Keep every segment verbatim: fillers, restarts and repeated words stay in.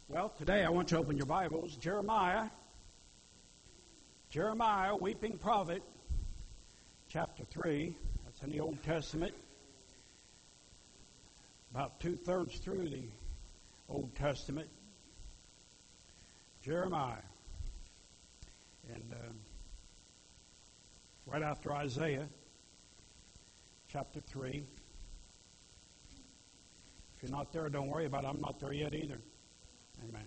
Well, today I want you to open your Bibles. Jeremiah. Jeremiah, weeping prophet, chapter three. That's in the Old Testament. About two-thirds through the Old Testament. Jeremiah. And uh, right after Isaiah, chapter three. If you're not there, don't worry about it. I'm not there yet either. Amen.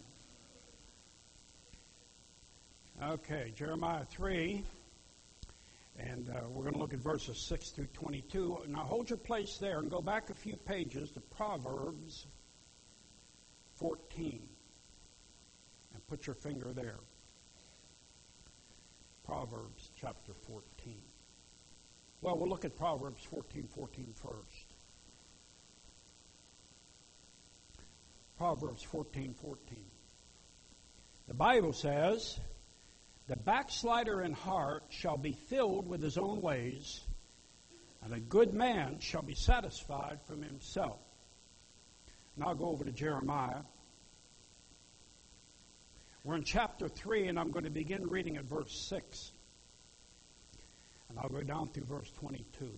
Okay, Jeremiah three, and uh, we're going to look at verses six through twenty-two. Now hold your place there and go back a few pages to Proverbs fourteen, and put your finger there. Proverbs chapter fourteen. Well, we'll look at Proverbs fourteen fourteen first. Proverbs fourteen fourteen. The Bible says, "The backslider in heart shall be filled with his own ways, and a good man shall be satisfied from himself." Now I'll go over to Jeremiah. We're in chapter three, and I'm going to begin reading at verse six. And I'll go down through verse twenty-two.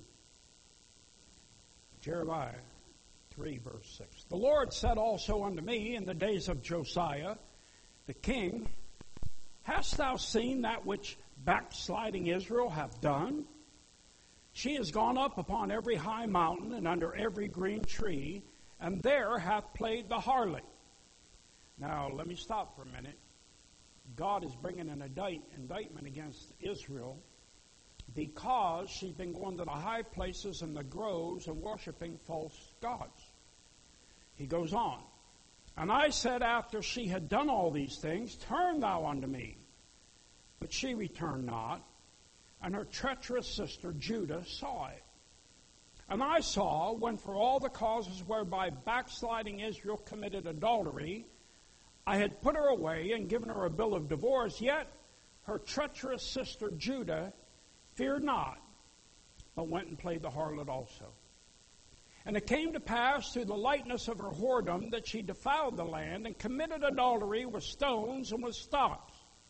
Jeremiah three, verse six. "The Lord said also unto me in the days of Josiah, the king, Hast thou seen that which backsliding Israel hath done? She is gone up upon every high mountain and under every green tree, and there hath played the harlot." Now, let me stop for a minute. God is bringing an indict, indictment against Israel because she's been going to the high places and the groves and worshiping false gods. He goes on, "And I said after she had done all these things, Turn thou unto me. But she returned not, and her treacherous sister Judah saw it. And I saw, when for all the causes whereby backsliding Israel committed adultery, I had put her away and given her a bill of divorce, yet her treacherous sister Judah feared not, but went and played the harlot also. And it came to pass through the lightness of her whoredom that she defiled the land and committed adultery with stones and with stocks.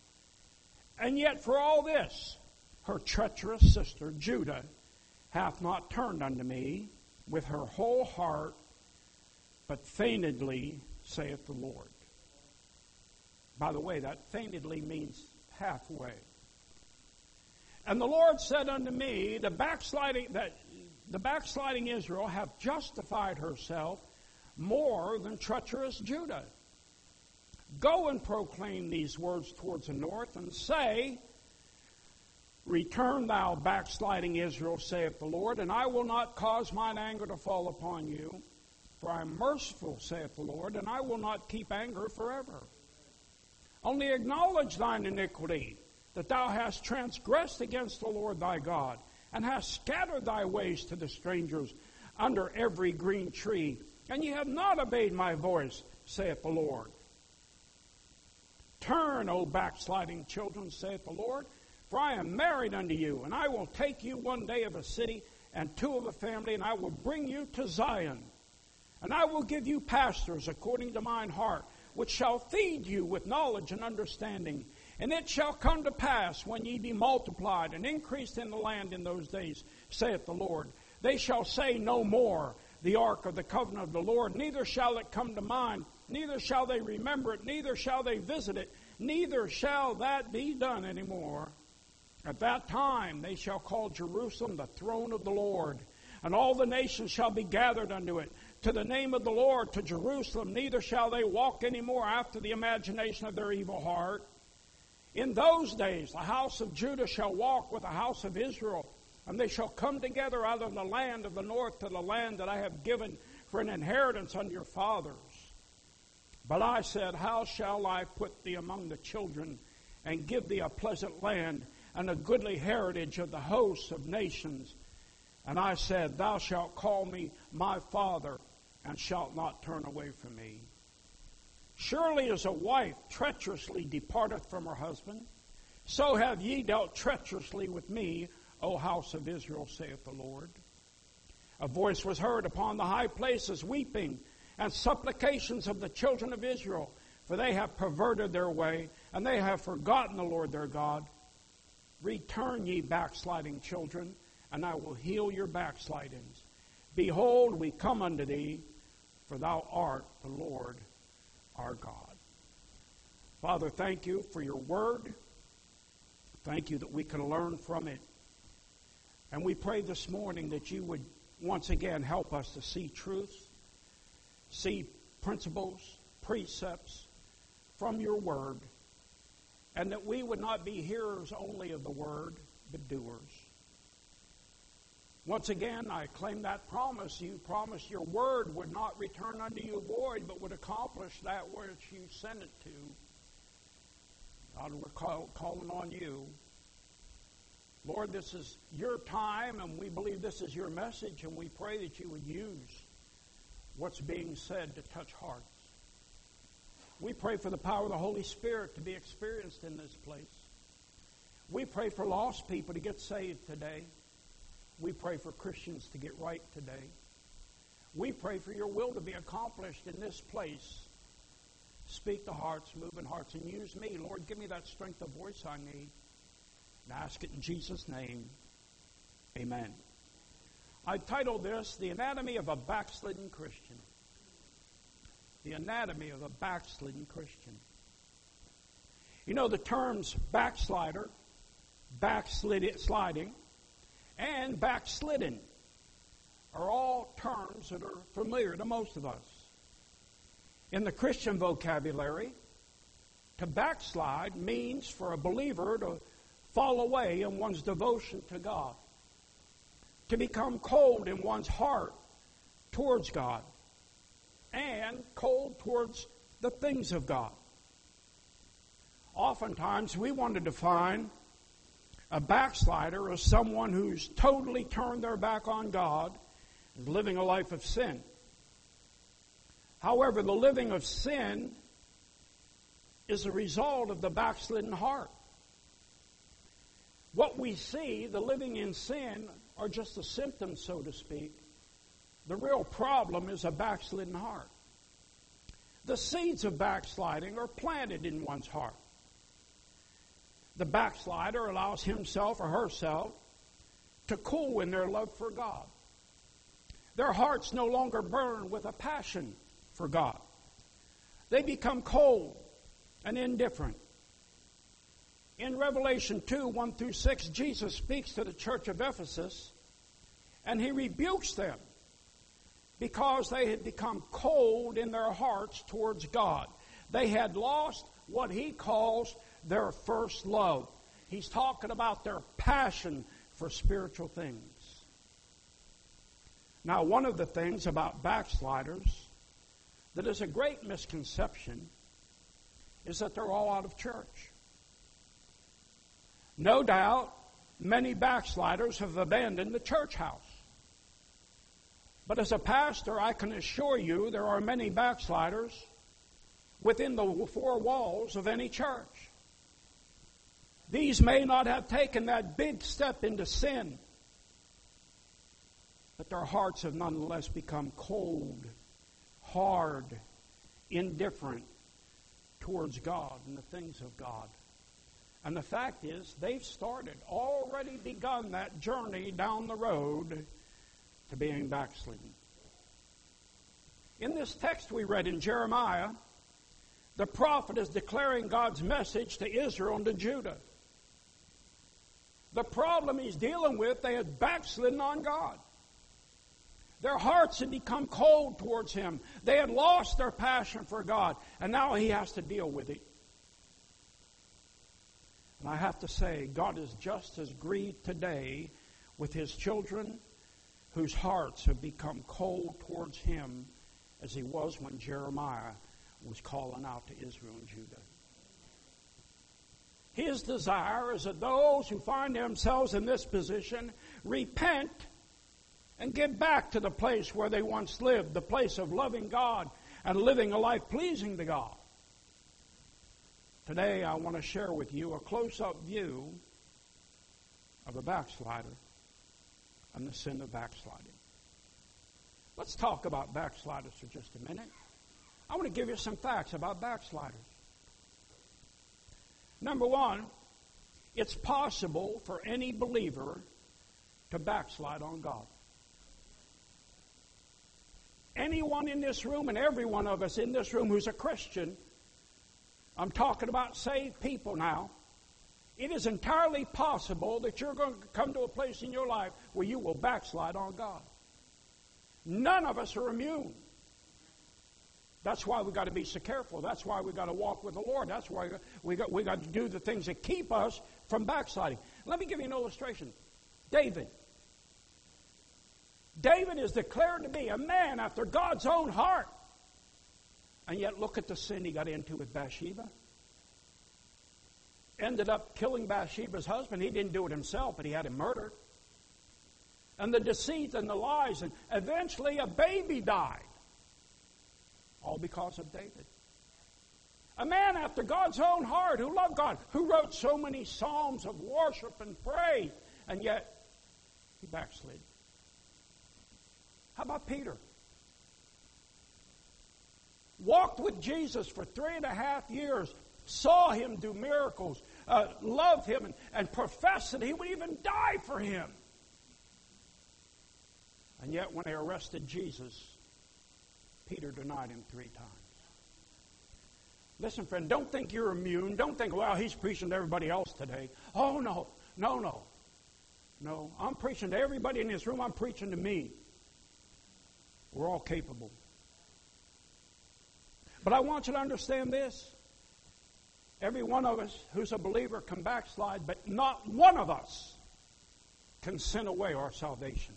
And yet for all this, her treacherous sister Judah hath not turned unto me with her whole heart, but feignedly, saith the Lord." By the way, that feignedly means halfway. "And the Lord said unto me, the backsliding that the backsliding Israel hath justified herself more than treacherous Judah. Go and proclaim these words towards the north, and say, Return thou, backsliding Israel, saith the Lord, and I will not cause mine anger to fall upon you. For I am merciful, saith the Lord, and I will not keep anger forever. Only acknowledge thine iniquity, that thou hast transgressed against the Lord thy God, and hast scattered thy ways to the strangers under every green tree, and ye have not obeyed my voice, saith the Lord. Turn, O backsliding children, saith the Lord, for I am married unto you, and I will take you one day of a city, and two of a family, and I will bring you to Zion. And I will give you pastors according to mine heart, which shall feed you with knowledge and understanding. And it shall come to pass, when ye be multiplied and increased in the land in those days, saith the Lord, they shall say no more, the ark of the covenant of the Lord, neither shall it come to mind, neither shall they remember it, neither shall they visit it, neither shall that be done any more. At that time they shall call Jerusalem the throne of the Lord, and all the nations shall be gathered unto it. To the name of the Lord, to Jerusalem, neither shall they walk any more after the imagination of their evil heart. In those days the house of Judah shall walk with the house of Israel, and they shall come together out of the land of the north to the land that I have given for an inheritance unto your fathers. But I said, How shall I put thee among the children, and give thee a pleasant land, and a goodly heritage of the hosts of nations? And I said, Thou shalt call me my father, and shalt not turn away from me. Surely as a wife treacherously departeth from her husband, so have ye dealt treacherously with me, O house of Israel, saith the Lord. A voice was heard upon the high places, weeping, and supplications of the children of Israel, For they have perverted their way, and they have forgotten the Lord their God. Return, ye backsliding children, and I will heal your backslidings. Behold, we come unto thee, for thou art the Lord our God. Father, thank you for your word. Thank you that we can learn from it. And we pray this morning that you would once again help us to see truth, see principles, precepts from your word, and that we would not be hearers only of the word, but doers. Once again, I claim that promise. You promised your word would not return unto you void, but would accomplish that which you sent it to. God, we're call, calling on you. Lord, this is your time, and we believe this is your message, and we pray that you would use what's being said to touch hearts. We pray for the power of the Holy Spirit to be experienced in this place. We pray for lost people to get saved today. We pray for Christians to get right today. We pray for your will to be accomplished in this place. Speak to hearts, move in hearts, and use me. Lord, give me that strength of voice I need. And I ask it in Jesus' name. Amen. I've titled this, The Anatomy of a Backslidden Christian. The anatomy of a backslidden Christian. You know, the terms backslider, backsliding, and backslidden are all terms that are familiar to most of us. In the Christian vocabulary, to backslide means for a believer to fall away in one's devotion to God, to become cold in one's heart towards God, and cold towards the things of God. Oftentimes, we want to define a backslider as someone who's totally turned their back on God and living a life of sin. However, the living of sin is a result of the backslidden heart. What we see, the living in sin, are just a symptom, so to speak. The real problem is a backslidden heart. The seeds of backsliding are planted in one's heart. The backslider allows himself or herself to cool in their love for God. Their hearts no longer burn with a passion for God. They become cold and indifferent. In Revelation two, one through six, Jesus speaks to the church of Ephesus, and he rebukes them because they had become cold in their hearts towards God. They had lost what he calls their first love. He's talking about their passion for spiritual things. Now, one of the things about backsliders that is a great misconception is that they're all out of church. No doubt, many backsliders have abandoned the church house. But as a pastor, I can assure you there are many backsliders within the four walls of any church. These may not have taken that big step into sin, but their hearts have nonetheless become cold, hard, indifferent towards God and the things of God. And the fact is, they've started, already begun that journey down the road to being backslidden. In this text we read in Jeremiah, the prophet is declaring God's message to Israel and to Judah. The problem he's dealing with, they had backslidden on God. Their hearts had become cold towards him. They had lost their passion for God, and now he has to deal with it. And I have to say, God is just as grieved today with his children whose hearts have become cold towards him as he was when Jeremiah was calling out to Israel and Judah. His desire is that those who find themselves in this position repent and get back to the place where they once lived, the place of loving God and living a life pleasing to God. Today I want to share with you a close-up view of a backslider and the sin of backsliding. Let's talk about backsliders for just a minute. I want to give you some facts about backsliders. Number one, it's possible for any believer to backslide on God. Anyone in this room and every one of us in this room who's a Christian, I'm talking about saved people now, it is entirely possible that you're going to come to a place in your life where you will backslide on God. None of us are immune. That's why we've got to be so careful. That's why we've got to walk with the Lord. That's why we got, we got to do the things that keep us from backsliding. Let me give you an illustration. David. David is declared to be a man after God's own heart. And yet look at the sin he got into with Bathsheba. Ended up killing Bathsheba's husband. He didn't do it himself, but he had him murdered. And the deceit and the lies, and eventually a baby died. All because of David. A man after God's own heart who loved God, who wrote so many psalms of worship and praise, and yet he backslid. How about Peter? Walked with Jesus for three and a half years, saw him do miracles, uh, loved him, and, and professed that he would even die for him. And yet when they arrested Jesus, Peter denied him three times. Listen, friend, don't think you're immune. Don't think, well, he's preaching to everybody else today. Oh, no, no, no. No, I'm preaching to everybody in this room. I'm preaching to me. We're all capable. But I want you to understand this. Every one of us who's a believer can backslide, but not one of us can sin away our salvation.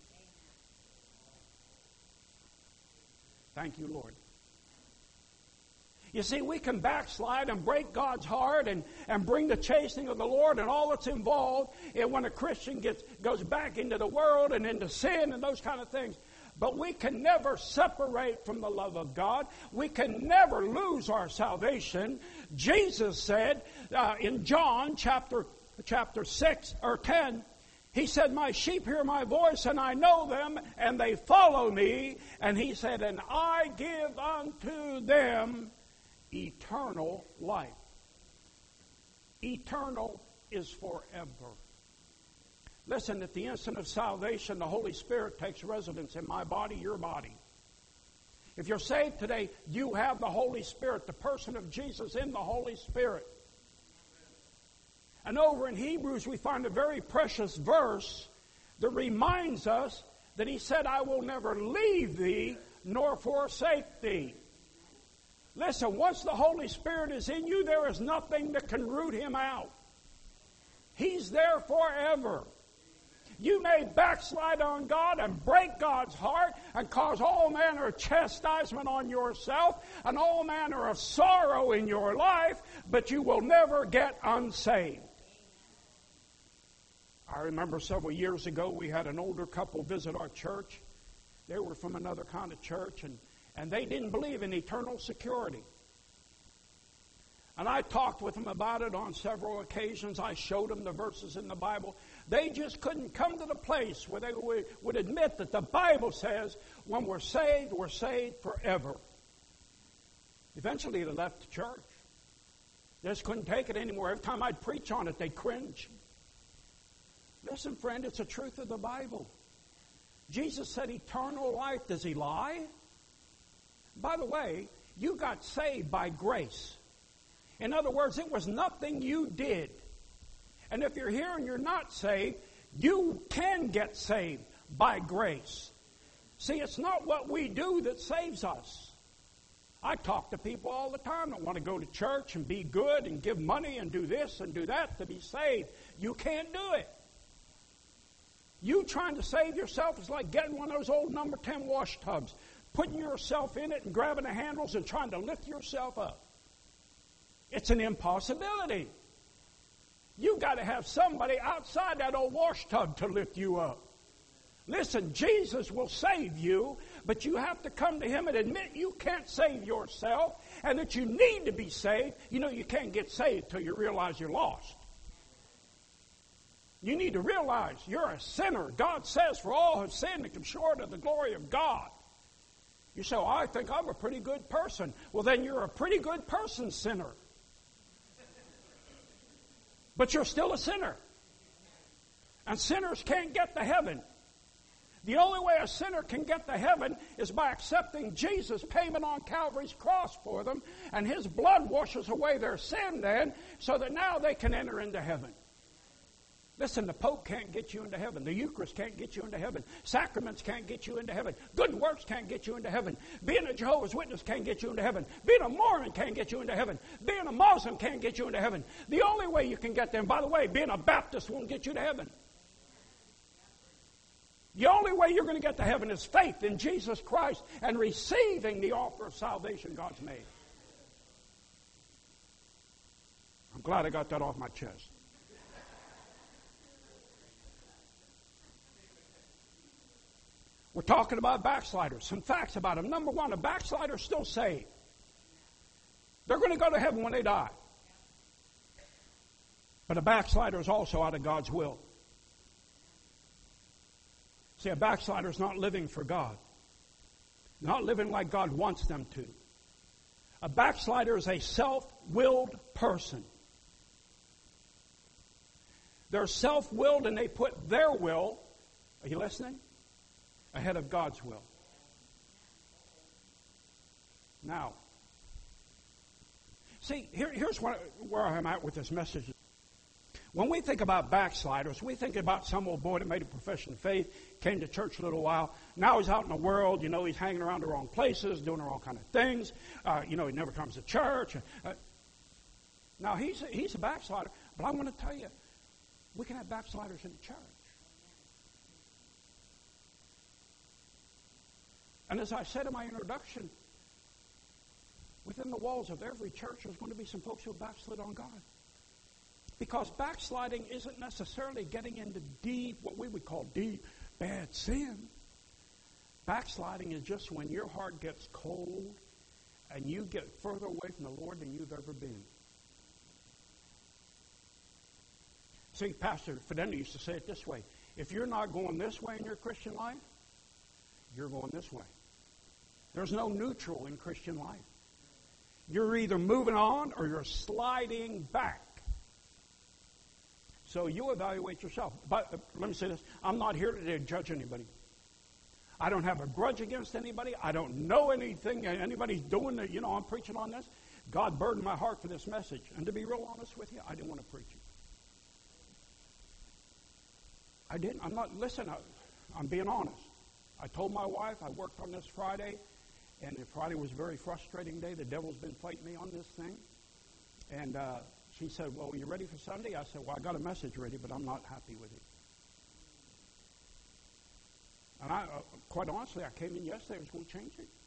Thank you, Lord. You see, we can backslide and break God's heart and, and bring the chastening of the Lord and all that's involved and when a Christian gets goes back into the world and into sin and those kind of things. But we can never separate from the love of God. We can never lose our salvation. Jesus said uh, in John chapter chapter six or ten, he said, my sheep hear my voice, and I know them, and they follow me. And he said, and I give unto them eternal life. Eternal is forever. Listen, at the instant of salvation, the Holy Spirit takes residence in my body, your body. If you're saved today, you have the Holy Spirit, the person of Jesus in the Holy Spirit. And over in Hebrews, we find a very precious verse that reminds us that he said, I will never leave thee nor forsake thee. Listen, once the Holy Spirit is in you, there is nothing that can root him out. He's there forever. You may backslide on God and break God's heart and cause all manner of chastisement on yourself and all manner of sorrow in your life, but you will never get unsaved. I remember several years ago we had an older couple visit our church. They were from another kind of church, and, and they didn't believe in eternal security. And I talked with them about it on several occasions. I showed them the verses in the Bible. They just couldn't come to the place where they would, would admit that the Bible says when we're saved, we're saved forever. Eventually they left the church. They just couldn't take it anymore. Every time I'd preach on it, they'd cringe. Listen, friend, it's the truth of the Bible. Jesus said eternal life. Does he lie? By the way, you got saved by grace. In other words, it was nothing you did. And if you're here and you're not saved, you can get saved by grace. See, it's not what we do that saves us. I talk to people all the time that want to go to church and be good and give money and do this and do that to be saved. You can't do it. You trying to save yourself is like getting one of those old number ten wash tubs, putting yourself in it and grabbing the handles and trying to lift yourself up. It's an impossibility. You've got to have somebody outside that old wash tub to lift you up. Listen, Jesus will save you, but you have to come to him and admit you can't save yourself and that you need to be saved. You know, you can't get saved till you realize you're lost. You need to realize you're a sinner. God says, for all have sinned and come short of the glory of God. You say, oh, I think I'm a pretty good person. Well, then you're a pretty good person, sinner. But you're still a sinner. And sinners can't get to heaven. The only way a sinner can get to heaven is by accepting Jesus' payment on Calvary's cross for them, and His blood washes away their sin then, so that now they can enter into heaven. Listen, the Pope can't get you into heaven. The Eucharist can't get you into heaven. Sacraments can't get you into heaven. Good works can't get you into heaven. Being a Jehovah's Witness can't get you into heaven. Being a Mormon can't get you into heaven. Being a Muslim can't get you into heaven. The only way you can get there, and by the way, being a Baptist won't get you to heaven. The only way you're going to get to heaven is faith in Jesus Christ and receiving the offer of salvation God's made. I'm glad I got that off my chest. We're talking about backsliders. Some facts about them. Number one, a backslider's still saved. They're going to go to heaven when they die. But a backslider is also out of God's will. See, a backslider is not living for God. Not living like God wants them to. A backslider is a self-willed person. They're self-willed and they put their will, are you listening? Ahead of God's will. Now, see, here, here's what, where I'm at with this message. When we think about backsliders, we think about some old boy that made a profession of faith, came to church a little while. Now he's out in the world, you know, he's hanging around the wrong places, doing the wrong kind of things. Uh, you know, he never comes to church. Uh, now, he's a, he's a backslider, but I want to tell you, we can have backsliders in the church. And as I said in my introduction, within the walls of every church, there's going to be some folks who backslid on God. Because backsliding isn't necessarily getting into deep, what we would call deep, bad sin. Backsliding is just when your heart gets cold and you get further away from the Lord than you've ever been. See, Pastor Fidenda used to say it this way. If you're not going this way in your Christian life, you're going this way. There's no neutral in Christian life. You're either moving on or you're sliding back. So you evaluate yourself. But uh, let me say this. I'm not here today to judge anybody. I don't have a grudge against anybody. I don't know anything anybody's doing that, you know, I'm preaching on this. God burdened my heart for this message. And to be real honest with you, I didn't want to preach it. I didn't. I'm not, listen, I, I'm being honest. I told my wife I worked on this Friday, and Friday was a very frustrating day. The devil's been fighting me on this thing. And uh, she said, well, are you ready for Sunday? I said, well, I got a message ready, but I'm not happy with it. And I, uh, quite honestly, I came in yesterday, I was going to change it.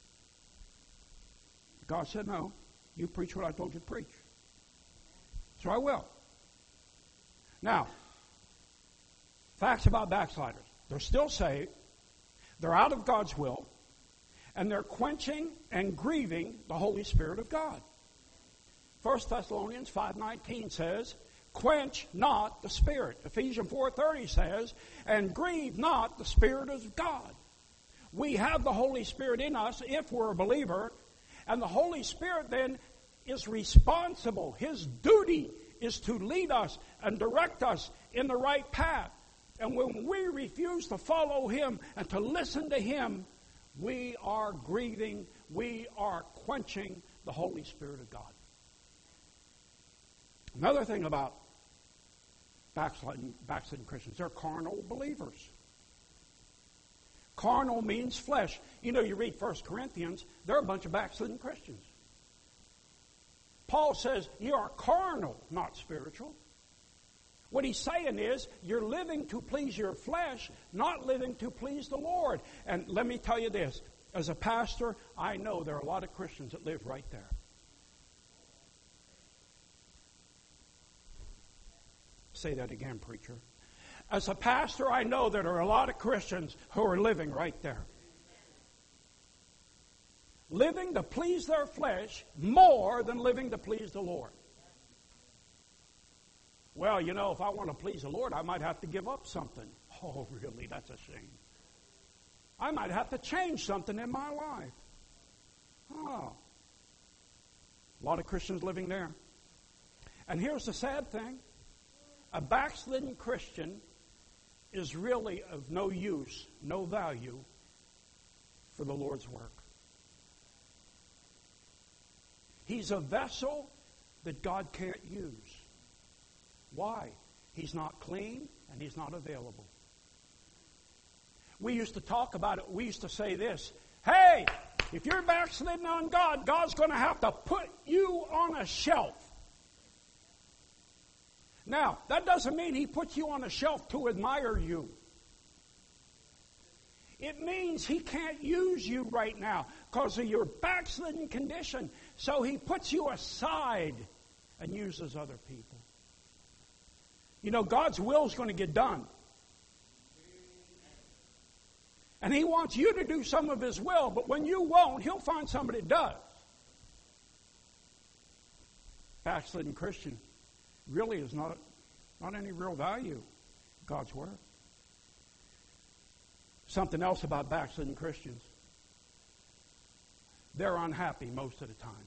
God said, no, you preach what I told you to preach. So I will. Now, facts about backsliders. They're still saved. They're out of God's will. And they're quenching and grieving the Holy Spirit of God. First Thessalonians five nineteen says, quench not the Spirit. Ephesians four thirty says, and grieve not the Spirit of God. We have the Holy Spirit in us if we're a believer. And the Holy Spirit then is responsible. His duty is to lead us and direct us in the right path. And when we refuse to follow Him and to listen to Him, we are grieving, we are quenching the Holy Spirit of God. Another thing about backsliding, backsliding Christians, they're carnal believers. Carnal means flesh. You know, you read First Corinthians, they're a bunch of backsliding Christians. Paul says, you are carnal, not spiritual. What he's saying is, you're living to please your flesh, not living to please the Lord. And let me tell you this, as a pastor, I know there are a lot of Christians that live right there. Say that again, preacher. As a pastor, I know there are a lot of Christians who are living right there. Living to please their flesh more than living to please the Lord. Well, you know, if I want to please the Lord, I might have to give up something. Oh, really? That's a shame. I might have to change something in my life. Oh. A lot of Christians living there. And here's the sad thing. A backslidden Christian is really of no use, no value for the Lord's work. He's a vessel that God can't use. Why? He's not clean and he's not available. We used to talk about it. We used to say this. Hey, if you're backsliding on God, God's going to have to put you on a shelf. Now, that doesn't mean He puts you on a shelf to admire you. It means He can't use you right now because of your backslidden condition. So He puts you aside and uses other people. You know, God's will is going to get done. And He wants you to do some of His will, but when you won't, He'll find somebody that does. Backslidden Christian really is not, not any real value. God's Word. Something else about backslidden Christians. They're unhappy most of the time.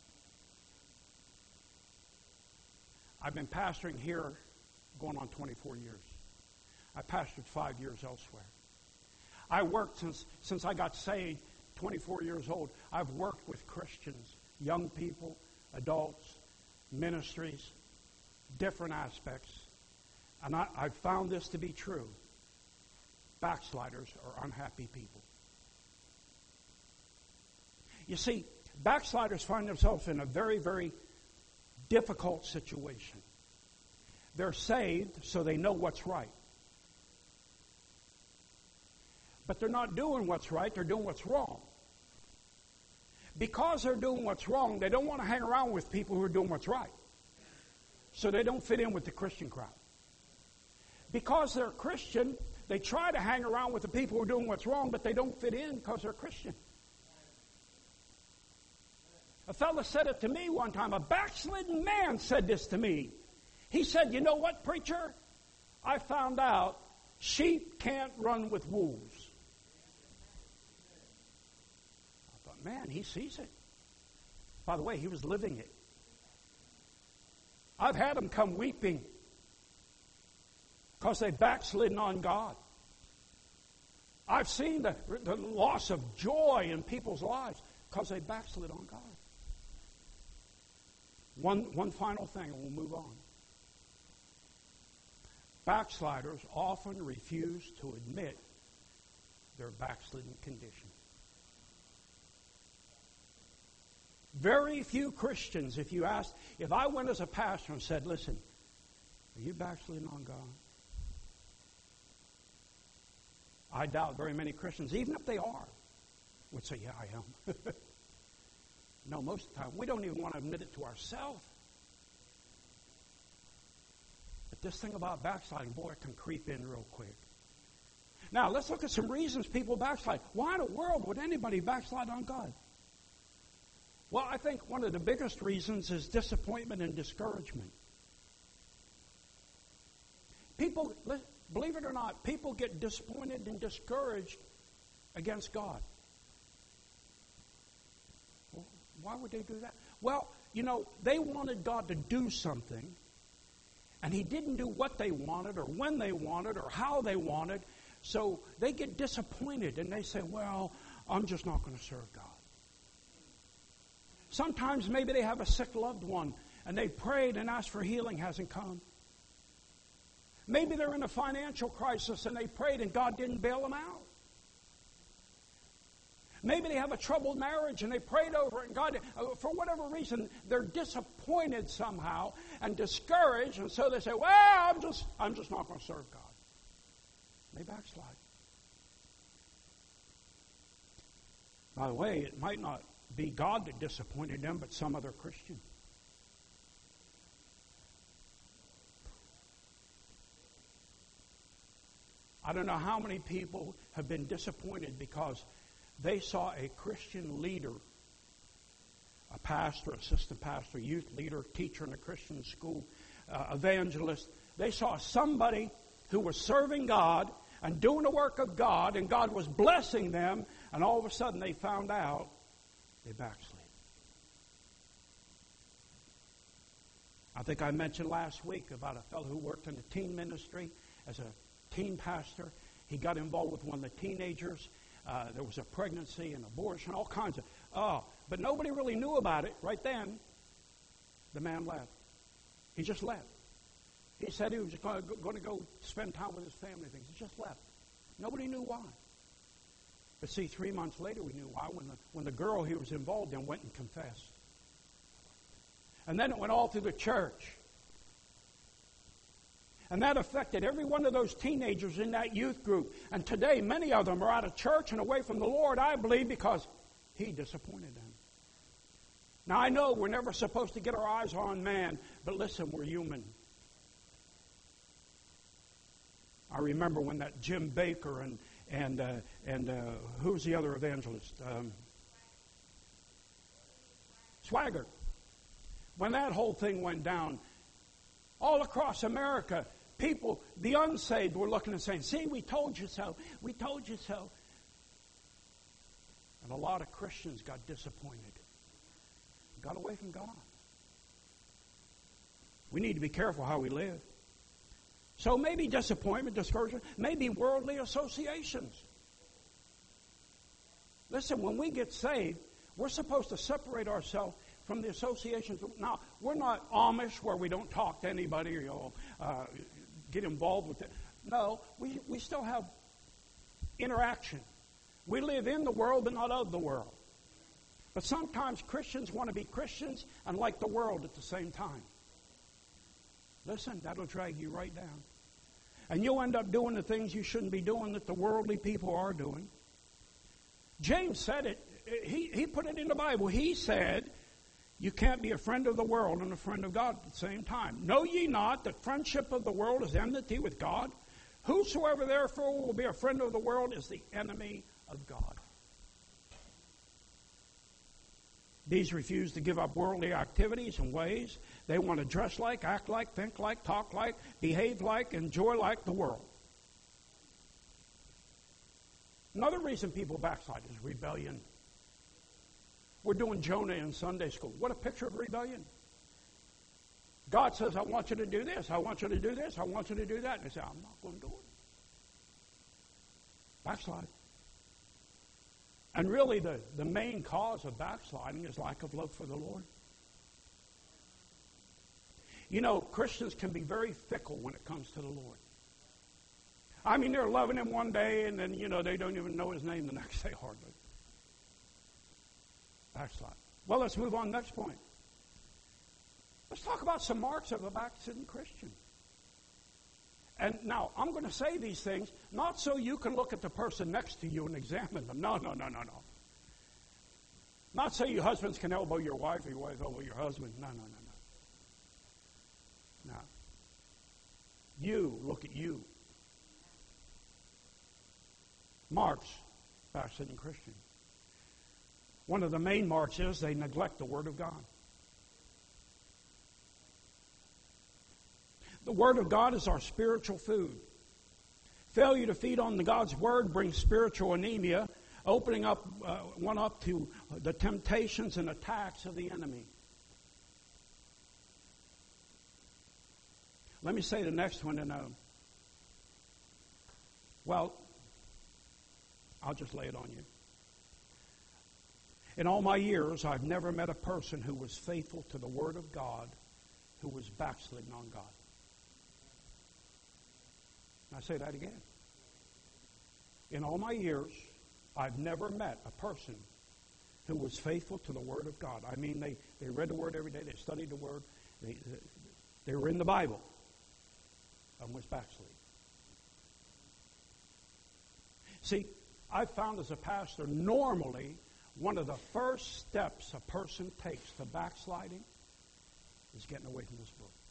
I've been pastoring here going on twenty-four years. I pastored five years elsewhere. I worked since since I got saved, twenty-four years old. I've worked with Christians, young people, adults, ministries, different aspects. And I, I've found this to be true. Backsliders are unhappy people. You see, backsliders find themselves in a very, very difficult situation. They're saved, so they know what's right. But they're not doing what's right, they're doing what's wrong. Because they're doing what's wrong, they don't want to hang around with people who are doing what's right. So they don't fit in with the Christian crowd. Because they're Christian, they try to hang around with the people who are doing what's wrong, but they don't fit in because they're Christian. A fellow said it to me one time. A backslidden man said this to me. He said, you know what, preacher? I found out sheep can't run with wolves. I thought, man, he sees it. By the way, he was living it. I've had them come weeping because they backslidden on God. I've seen the, the loss of joy in people's lives because they backslid on God. One, one final thing, and we'll move on. Backsliders often refuse to admit their backslidden condition. Very few Christians, if you ask, if I went as a pastor and said, listen, are you backsliding on God? I doubt very many Christians, even if they are, would say, yeah, I am. No, most of the time, we don't even want to admit it to ourselves. But this thing about backsliding, boy, it can creep in real quick. Now, let's look at some reasons people backslide. Why in the world would anybody backslide on God? Well, I think one of the biggest reasons is disappointment and discouragement. People, believe it or not, people get disappointed and discouraged against God. Well, why would they do that? Well, you know, they wanted God to do something, and He didn't do what they wanted or when they wanted or how they wanted, so they get disappointed and they say, well, I'm just not going to serve God. Sometimes maybe they have a sick loved one and they prayed and asked for healing, hasn't come. Maybe they're in a financial crisis and they prayed and God didn't bail them out. Maybe they have a troubled marriage and they prayed over it and God, for whatever reason, they're disappointed somehow and discouraged, and so they say, well, I'm just, I'm just not going to serve God. They backslide. By the way, it might not be God that disappointed them, but some other Christian. I don't know how many people have been disappointed because they saw a Christian leader, a pastor, assistant pastor, youth leader, teacher in a Christian school, uh, evangelist. They saw somebody who was serving God and doing the work of God, and God was blessing them, and all of a sudden they found out they backslid. I think I mentioned last week about a fellow who worked in the teen ministry as a teen pastor. He got involved with one of the teenagers. Uh, there was a pregnancy and abortion, all kinds of... Oh, but nobody really knew about it right then. The man left. He just left. He said he was going to, going to go spend time with his family things. He just left. Nobody knew why. But see, three months later we knew why, when the, when the girl he was involved in went and confessed. And then it went all through the church. And that affected every one of those teenagers in that youth group. And today, many of them are out of church and away from the Lord, I believe, because he disappointed them. Now, I know we're never supposed to get our eyes on man, but listen, we're human. I remember when that Jim Baker and and uh, and uh, who's the other evangelist? Um, Swagger. When that whole thing went down, all across America, people, the unsaved, were looking and saying, "See, we told you so. We told you so." And a lot of Christians got disappointed, got away from God. We need to be careful how we live. So maybe disappointment, discouragement, maybe worldly associations. Listen, when we get saved, we're supposed to separate ourselves from the associations. Now, we're not Amish where we don't talk to anybody or, you know, uh, get involved with it. No, we, we still have interaction. We live in the world but not of the world. But sometimes Christians want to be Christians and like the world at the same time. Listen, that'll drag you right down. And you'll end up doing the things you shouldn't be doing that the worldly people are doing. James said it. He, he put it in the Bible. He said, you can't be a friend of the world and a friend of God at the same time. Know ye not that friendship of the world is enmity with God? Whosoever therefore will be a friend of the world is the enemy of God. These refuse to give up worldly activities and ways. They want to dress like, act like, think like, talk like, behave like, enjoy like the world. Another reason people backslide is rebellion. We're doing Jonah in Sunday school. What a picture of rebellion. God says, I want you to do this, I want you to do this, I want you to do that. And they say, I'm not going to do it. Backslide. And really, the, the main cause of backsliding is lack of love for the Lord. You know, Christians can be very fickle when it comes to the Lord. I mean, they're loving Him one day, and then, you know, they don't even know His name the next day, hardly. Backslide. Well, let's move on. Next point. Let's talk about some marks of a backslidden Christian. And now, I'm going to say these things not so you can look at the person next to you and examine them. No, no, no, no, no. Not so you husbands can elbow your wife or your wife elbow your husband. No, no, no, no. No. You look at you. Marks, backslidden Christian. One of the main marks is they neglect the Word of God. The Word of God is our spiritual food. Failure to feed on the God's Word brings spiritual anemia, opening up uh, one up to the temptations and attacks of the enemy. Let me say the next one, and uh, well, I'll just lay it on you. In all my years, I've never met a person who was faithful to the Word of God who was backslidden on God. I say that again. In all my years, I've never met a person who was faithful to the Word of God. I mean, they, they read the Word every day. They studied the Word. They, they were in the Bible and was backslidden. See, I've found as a pastor, normally, one of the first steps a person takes to backsliding is getting away from this book.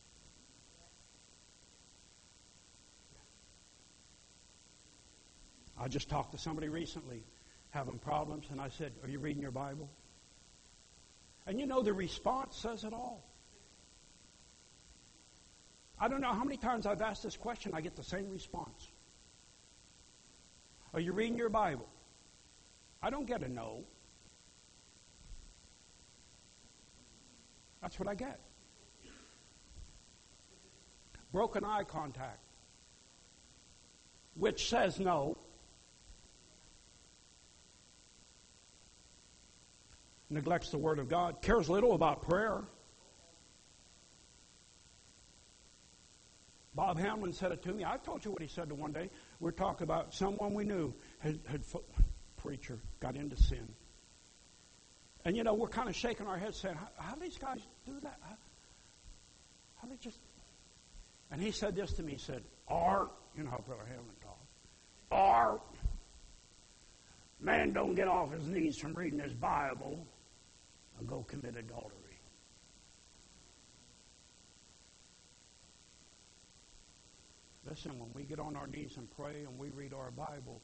I just talked to somebody recently having problems, and I said, are you reading your Bible? And you know, the response says it all. I don't know how many times I've asked this question, I get the same response. Are you reading your Bible? I don't get a no. That's what I get. Broken eye contact, which says no. Neglects the Word of God, cares little about prayer. Bob Hamlin said it to me. I told you what he said to one day. We're talking about someone we knew had, had preacher got into sin. And, you know, we're kind of shaking our heads saying, how, how do these guys do that? How, how do they just... And he said this to me. He said, Art, you know how Brother Hamlin talks. Art, man don't get off his knees from reading his Bible and go commit adultery. Listen, when we get on our knees and pray and we read our Bible,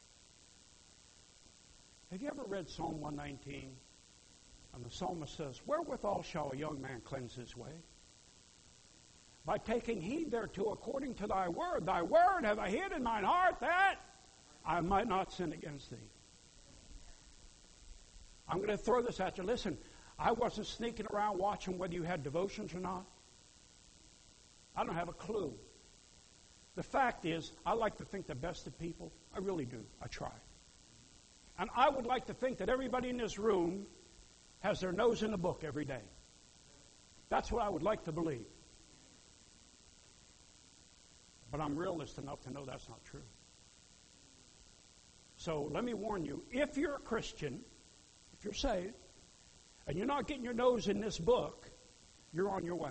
have you ever read Psalm one nineteen? And the psalmist says, wherewithal shall a young man cleanse his way? By taking heed thereto according to thy word. Thy word have I hid in mine heart that I might not sin against thee. I'm going to throw this at you. Listen, I wasn't sneaking around watching whether you had devotions or not. I don't have a clue. The fact is, I like to think the best of people. I really do. I try. And I would like to think that everybody in this room has their nose in the book every day. That's what I would like to believe. But I'm realist enough to know that's not true. So let me warn you, if you're a Christian, if you're saved, and you're not getting your nose in this book, you're on your way.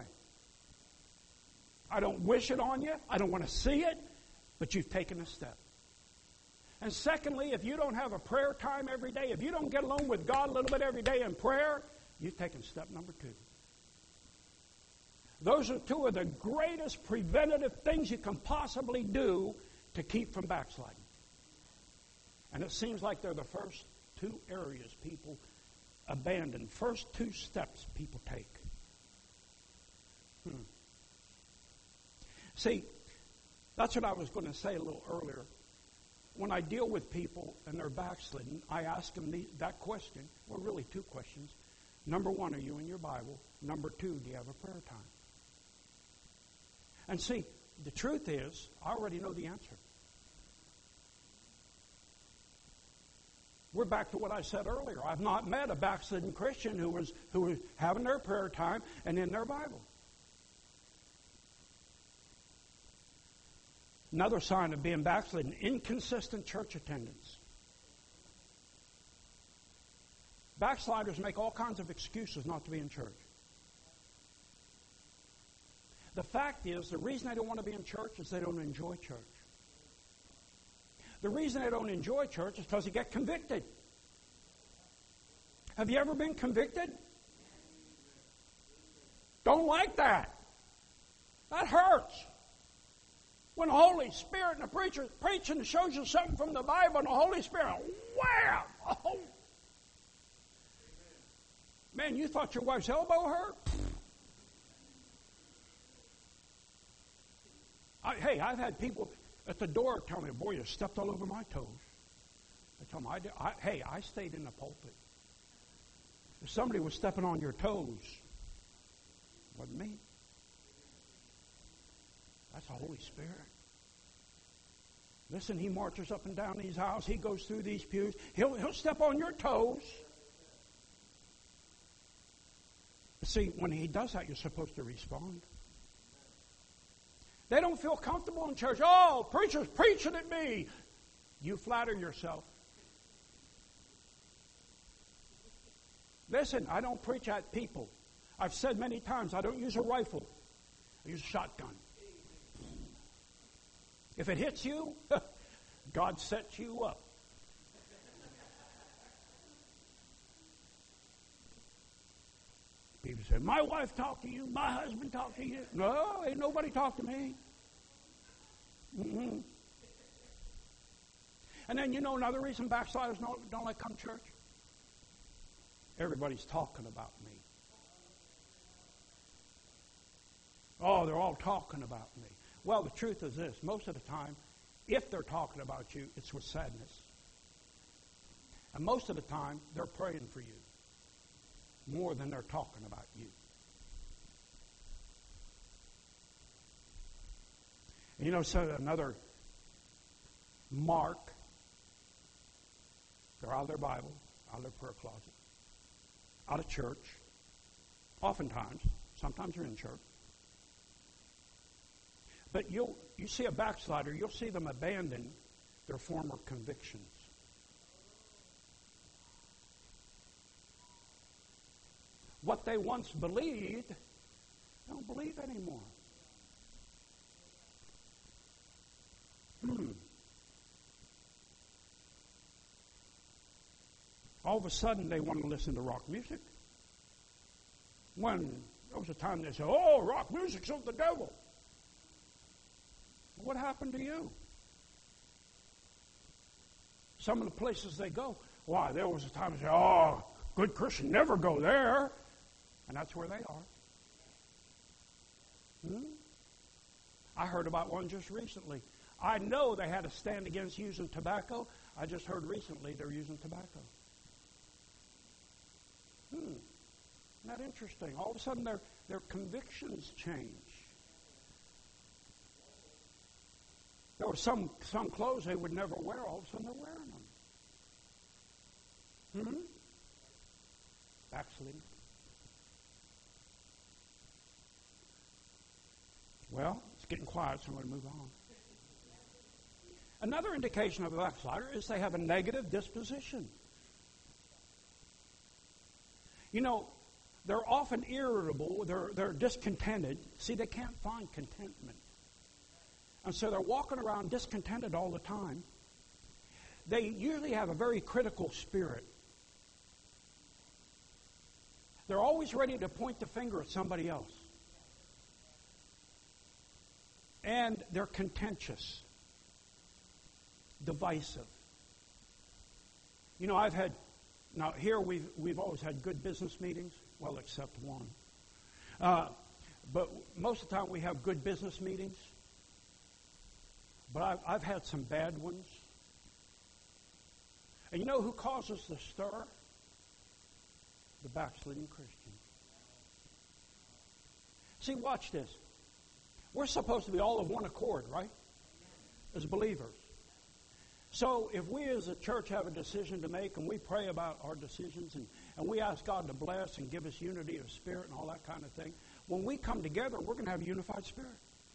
I don't wish it on you. I don't want to see it, but you've taken a step. And secondly, if you don't have a prayer time every day, if you don't get alone with God a little bit every day in prayer, you've taken step number two. Those are two of the greatest preventative things you can possibly do to keep from backsliding. And it seems like they're the first two areas people abandon, first two steps people take. Hmm. See, that's what I was going to say a little earlier. When I deal with people and they're backslidden, I ask them the, that question, well, really two questions. Number one, are you in your Bible? Number two, do you have a prayer time? And see, the truth is, I already know the answer. We're back to what I said earlier. I've not met a backslidden Christian who was who was having their prayer time and in their Bible. Another sign of being backslidden, inconsistent church attendance. Backsliders make all kinds of excuses not to be in church. The fact is, the reason they don't want to be in church is they don't enjoy church. The reason they don't enjoy church is because they get convicted. Have you ever been convicted? Don't like that. That hurts. When the Holy Spirit and the preacher is preaching and shows you something from the Bible and the Holy Spirit, wham! Oh. Man, you thought your wife's elbow hurt? I, hey, I've had people at the door tell me, boy, you stepped all over my toes. I tell them, I did, I, hey, I stayed in the pulpit. If somebody was stepping on your toes, it wasn't me. That's the Holy Spirit. Listen, He marches up and down these aisles. He goes through these pews. He'll, he'll step on your toes. See, when He does that, you're supposed to respond. They don't feel comfortable in church. Oh, preacher's preaching at me. You flatter yourself. Listen, I don't preach at people. I've said many times, I don't use a rifle. I use a shotgun. If it hits you, God sets you up. People say, my wife talked to you, my husband talked to you. No, ain't nobody talked to me. Mm-hmm. And then you know another reason backsliders don't, don't like come to church? Everybody's talking about me. Oh, they're all talking about me. Well, the truth is this. Most of the time, if they're talking about you, it's with sadness. And most of the time, they're praying for you more than they're talking about you. You know, so another mark, they're out of their Bible, out of their prayer closet, out of church, oftentimes, sometimes they're in church. But you'll you see a backslider, you'll see them abandon their former convictions. What they once believed, they don't believe anymore. Hmm. All of a sudden, they want to listen to rock music. When there was a time they said, "Oh, rock music's of the devil." What happened to you? Some of the places they go, why, there was a time they said, "Oh, good Christian, never go there." And that's where they are. Hmm? I heard about one just recently. I know they had a stand against using tobacco. I just heard recently they're using tobacco. Hmm. Isn't that interesting? All of a sudden their, their convictions change. There were some, some clothes they would never wear. All of a sudden they're wearing them. Hmm? Backsliding. Well, it's getting quiet, so I'm going to move on. Another indication of a backslider is they have a negative disposition. You know, they're often irritable. They're, they're discontented. See, they can't find contentment. And so they're walking around discontented all the time. They usually have a very critical spirit. They're always ready to point the finger at somebody else. And they're contentious, divisive. You know, I've had, now here we've, we've always had good business meetings, well, except one. Uh, but most of the time we have good business meetings. But I've, I've had some bad ones. And you know who causes the stir? The backsliding Christian. See, watch this. We're supposed to be all of one accord, right? As believers. So if we as a church have a decision to make and we pray about our decisions and, and we ask God to bless and give us unity of spirit and all that kind of thing, when we come together, we're going to have a unified spirit.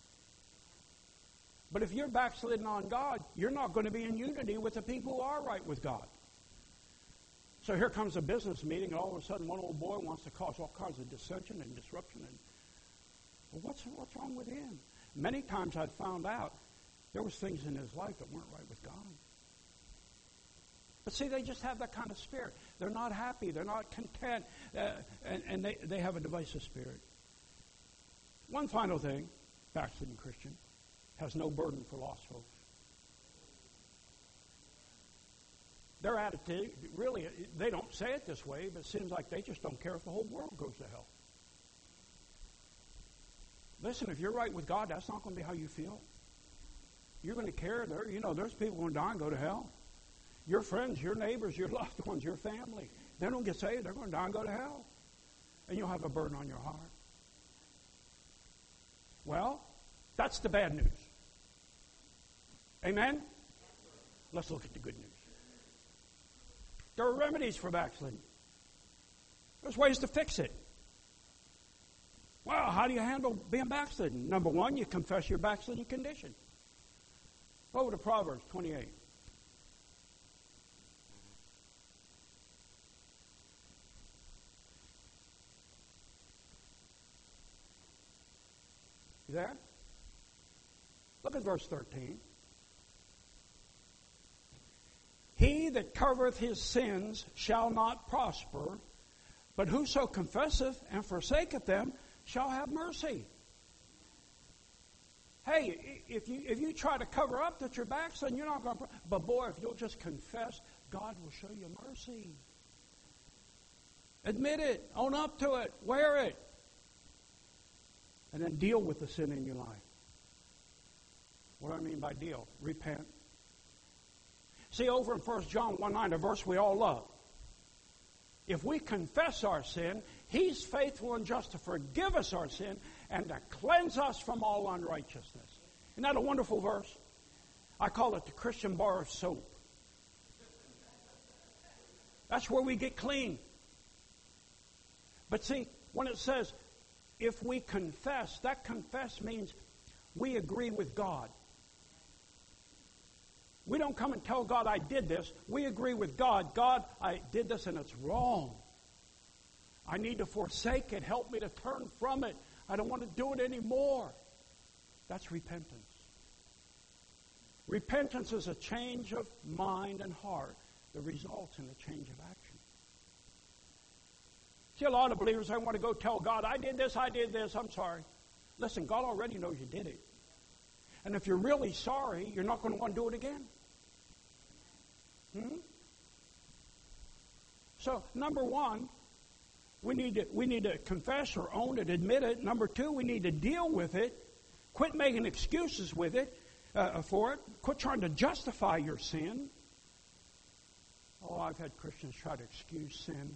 But if you're backslidden on God, you're not going to be in unity with the people who are right with God. So here comes a business meeting, and all of a sudden one old boy wants to cause all kinds of dissension and disruption. And well, what's what's wrong with him? Many times I've found out there was things in his life that weren't right with God. But see, they just have that kind of spirit. They're not happy. They're not content. Uh, and and they, they have a divisive spirit. One final thing, backsliding Christian has no burden for lost folks. Their attitude, really, they don't say it this way, but it seems like they just don't care if the whole world goes to hell. Listen, if you're right with God, that's not going to be how you feel. You're going to care. There, you know, there's people going to die and go to hell. Your friends, your neighbors, your loved ones, your family, they don't get saved. They're going to die and go to hell. And you'll have a burden on your heart. Well, that's the bad news. Amen? Let's look at the good news. There are remedies for backsliding. There's ways to fix it. Well, how do you handle being backslidden? Number one, you confess your backslidden condition. Go over to Proverbs twenty-eight. You there? Look at verse thirteen. He that covereth his sins shall not prosper, but whoso confesseth and forsaketh them shall have mercy. Hey, if you if you try to cover up that you're backslidden, you're not going to. But boy, if you'll just confess, God will show you mercy. Admit it, own up to it, wear it, and then deal with the sin in your life. What do I mean by deal? Repent. See, over in First John one nine, a verse we all love. If we confess our sin, He's faithful and just to forgive us our sin and to cleanse us from all unrighteousness. Isn't that a wonderful verse? I call it the Christian bar of soap. That's where we get clean. But see, when it says, if we confess, that confess means we agree with God. We don't come and tell God I did this. We agree with God. God, I did this and it's wrong. I need to forsake it. Help me to turn from it. I don't want to do it anymore. That's repentance. Repentance is a change of mind and heart that results in a change of action. See, a lot of believers, they want to go tell God, I did this, I did this, I'm sorry. Listen, God already knows you did it. And if you're really sorry, you're not going to want to do it again. Hmm? So, number one, we need to we need to confess or own it, admit it. Number two, we need to deal with it. Quit making excuses with it, uh, for it. Quit trying to justify your sin. Oh, I've had Christians try to excuse sin.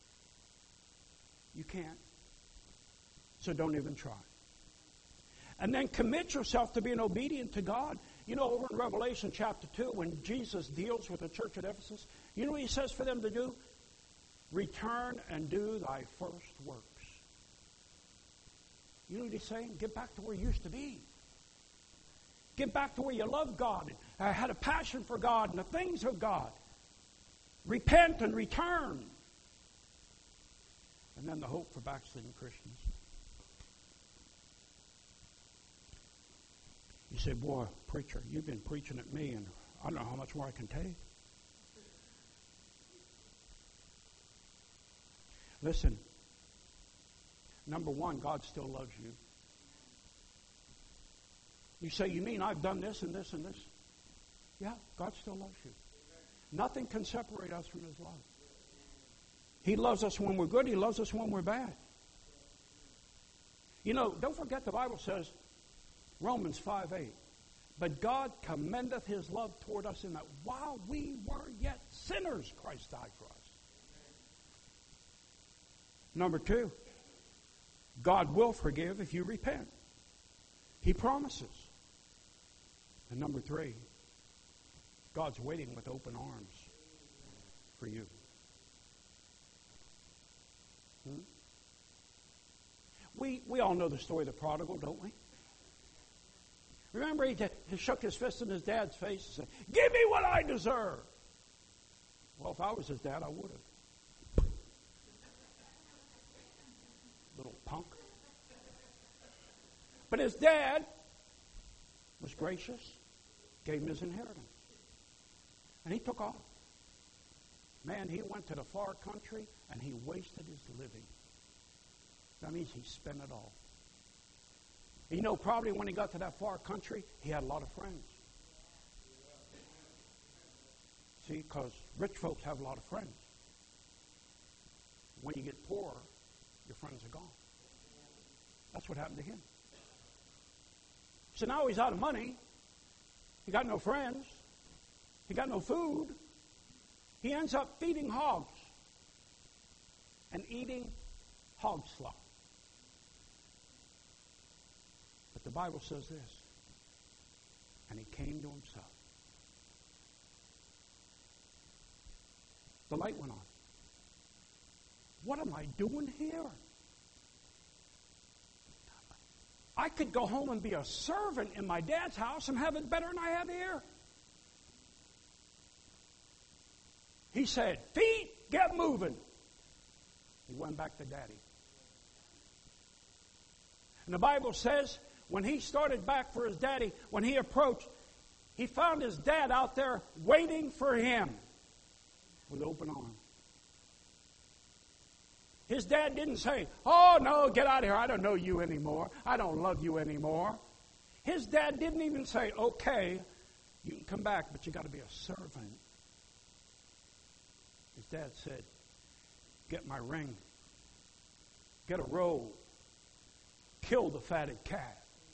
You can't. So don't even try. And then commit yourself to being obedient to God. You know, over in Revelation chapter two, when Jesus deals with the church at Ephesus, you know what he says for them to do? Return and do thy first works. You know what he's saying? Get back to where you used to be. Get back to where you loved God and uh, had a passion for God and the things of God. Repent and return. And then the hope for backslidden Christians. You say, boy, preacher, you've been preaching at me, and I don't know how much more I can take. Listen, number one, God still loves you. You say, you mean I've done this and this and this? Yeah, God still loves you. Nothing can separate us from His love. He loves us when we're good. He loves us when we're bad. You know, don't forget the Bible says, Romans five eight, but God commendeth His love toward us in that while we were yet sinners, Christ died for us. Number two, God will forgive if you repent. He promises. And number three, God's waiting with open arms for you. Hmm? We, we all know the story of the prodigal, don't we? Remember, he, t- he shook his fist in his dad's face and said, give me what I deserve. Well, if I was his dad, I would have. Little punk. But his dad was gracious, gave him his inheritance. And he took off. Man, he went to the far country and he wasted his living. That means he spent it all. You know, probably when he got to that far country, he had a lot of friends. See, because rich folks have a lot of friends. When you get poor, your friends are gone. That's what happened to him. So now he's out of money. He got no friends. He got no food. He ends up feeding hogs and eating hog slop. But the Bible says this, and he came to himself. The light went on. What am I doing here? I could go home and be a servant in my dad's house and have it better than I have here. He said, feet, get moving. He went back to daddy. And the Bible says, when he started back for his daddy, when he approached, he found his dad out there waiting for him with open arms. His dad didn't say, oh, no, get out of here. I don't know you anymore. I don't love you anymore. His dad didn't even say, okay, you can come back, but you got to be a servant. His dad said, get my ring. Get a robe. Kill the fatted calf.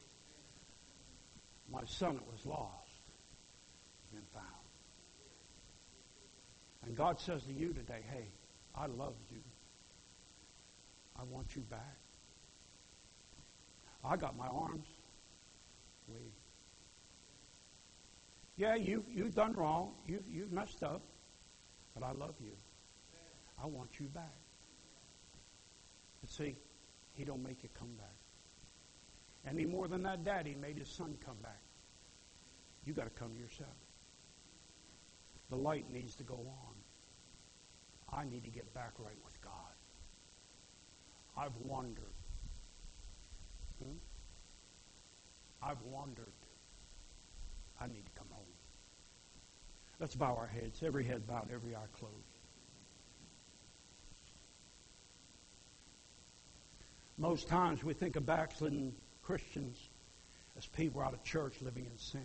My son that was lost has been found. And God says to you today, hey, I loved you. I want you back. I got my arms waved. Yeah, you, you've done wrong. You, you've messed up. But I love you. I want you back. But see, he don't make you come back. Any more than that daddy made his son come back. You got to come yourself. The light needs to go on. I need to get back right with God. I've wandered. Hmm? I've wandered. I need to come home. Let's bow our heads. Every head bowed, every eye closed. Most times we think of backslidden Christians as people out of church living in sin.